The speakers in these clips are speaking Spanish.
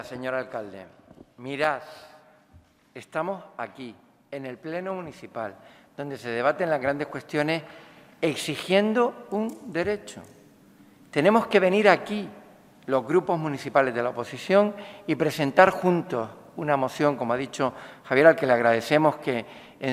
Señor alcalde, mirad, estamos aquí, en el Pleno Municipal, donde se debaten las grandes cuestiones exigiendo un derecho. Tenemos que venir aquí, los grupos municipales de la oposición, y presentar juntos una moción, como ha dicho Javier, al que le agradecemos que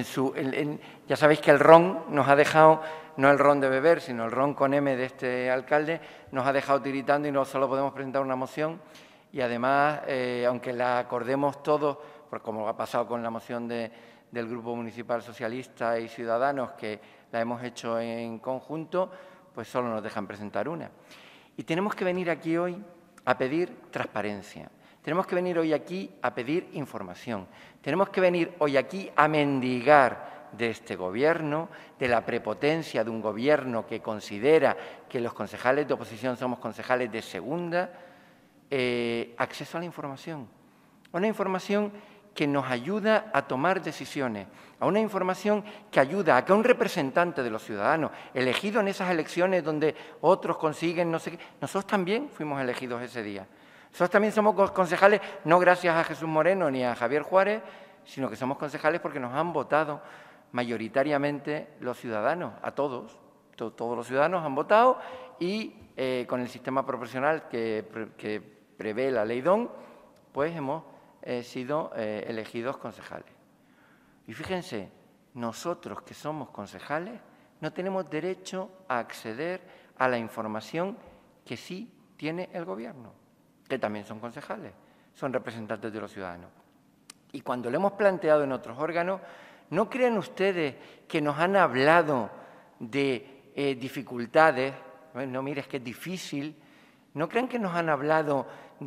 ya sabéis que el ron nos ha dejado, no el ron de beber, sino el ron con M de este alcalde, nos ha dejado tiritando y no solo podemos presentar una moción. Y además, aunque la acordemos todos, como ha pasado con la moción del Grupo Municipal Socialista y Ciudadanos, que la hemos hecho en conjunto, pues solo nos dejan presentar una. Y tenemos que venir aquí hoy a pedir transparencia. Tenemos que venir hoy aquí a pedir información. Tenemos que venir hoy aquí a mendigar de este Gobierno, de la prepotencia de un Gobierno que considera que los concejales de oposición somos concejales de segunda, acceso a la información. Una información que nos ayuda a tomar decisiones, a una información que ayuda a que un representante de los ciudadanos, elegido en esas elecciones donde otros consiguen no sé qué, nosotros también fuimos elegidos ese día. Nosotros también somos concejales, no gracias a Jesús Moreno ni a Javier Juárez, sino que somos concejales porque nos han votado mayoritariamente los ciudadanos, a todos. Todos los ciudadanos han votado y con el sistema proporcional que prevé la Ley DON, pues hemos sido elegidos concejales. Y fíjense, nosotros que somos concejales no tenemos derecho a acceder a la información que sí tiene el Gobierno, que también son concejales, son representantes de los ciudadanos. Y cuando lo hemos planteado en otros órganos, ¿no creen ustedes que nos han hablado de dificultades? No, mire, es que es difícil. ¿No creen que nos han hablado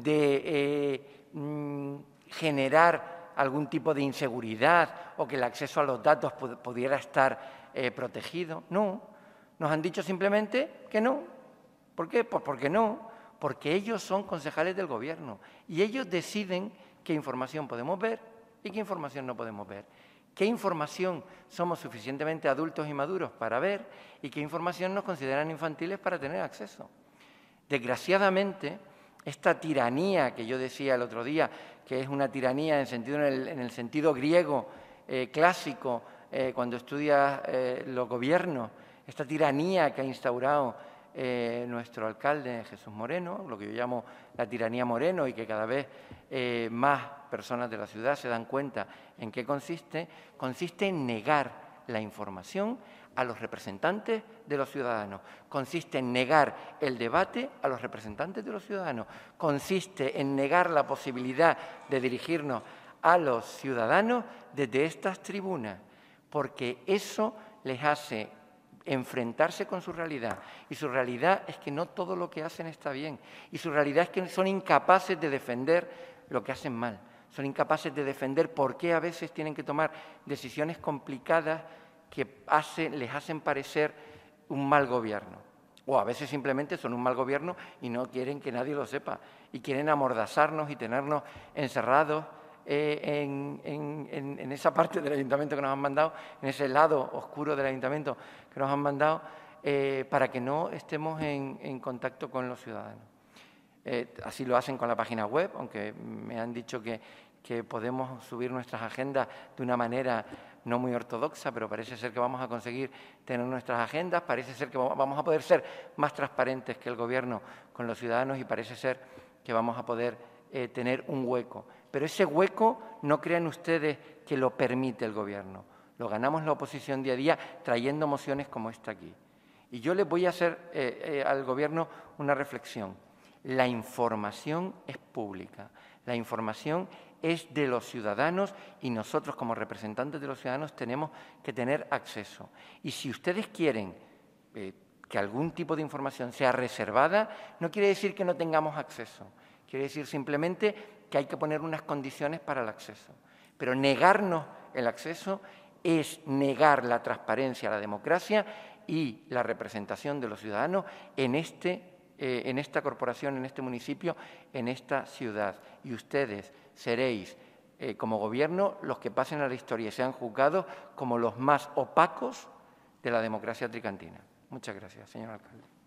de generar algún tipo de inseguridad o que el acceso a los datos pudiera estar protegido? No, nos han dicho simplemente que no. ¿Por qué? Pues porque no, porque ellos son concejales del Gobierno y ellos deciden qué información podemos ver y qué información no podemos ver. ¿Qué información somos suficientemente adultos y maduros para ver y qué información nos consideran infantiles para tener acceso? Desgraciadamente, esta tiranía que yo decía el otro día, que es una tiranía en el sentido griego clásico, cuando estudias los gobiernos, esta tiranía que ha instaurado nuestro alcalde Jesús Moreno, lo que yo llamo la tiranía Moreno, y que cada vez más personas de la ciudad se dan cuenta en qué consiste en negar la información a los representantes de los ciudadanos, consiste en negar el debate a los representantes de los ciudadanos, consiste en negar la posibilidad de dirigirnos a los ciudadanos desde estas tribunas, porque eso les hace enfrentarse con su realidad, y su realidad es que no todo lo que hacen está bien, y su realidad es que son incapaces de defender lo que hacen mal, son incapaces de defender por qué a veces tienen que tomar decisiones complicadas que les hacen parecer un mal gobierno, o a veces simplemente son un mal gobierno y no quieren que nadie lo sepa, y quieren amordazarnos y tenernos encerrados en esa parte del ayuntamiento que nos han mandado, en ese lado oscuro del ayuntamiento que nos han mandado, para que no estemos en contacto con los ciudadanos. Así lo hacen con la página web, aunque me han dicho que podemos subir nuestras agendas de una manera no muy ortodoxa, pero parece ser que vamos a conseguir tener nuestras agendas, parece ser que vamos a poder ser más transparentes que el Gobierno con los ciudadanos y parece ser que vamos a poder tener un hueco. Pero ese hueco no crean ustedes que lo permite el Gobierno. Lo ganamos la oposición día a día trayendo mociones como esta aquí. Y yo les voy a hacer al Gobierno una reflexión. La información es pública, la información es de los ciudadanos y nosotros como representantes de los ciudadanos tenemos que tener acceso. Y si ustedes quieren que algún tipo de información sea reservada, no quiere decir que no tengamos acceso, quiere decir simplemente que hay que poner unas condiciones para el acceso. Pero negarnos el acceso es negar la transparencia, la democracia y la representación de los ciudadanos en esta corporación, en este municipio, en esta ciudad. Y ustedes seréis, como Gobierno, los que pasen a la historia y sean juzgados como los más opacos de la democracia tricantina. Muchas gracias, señor alcalde.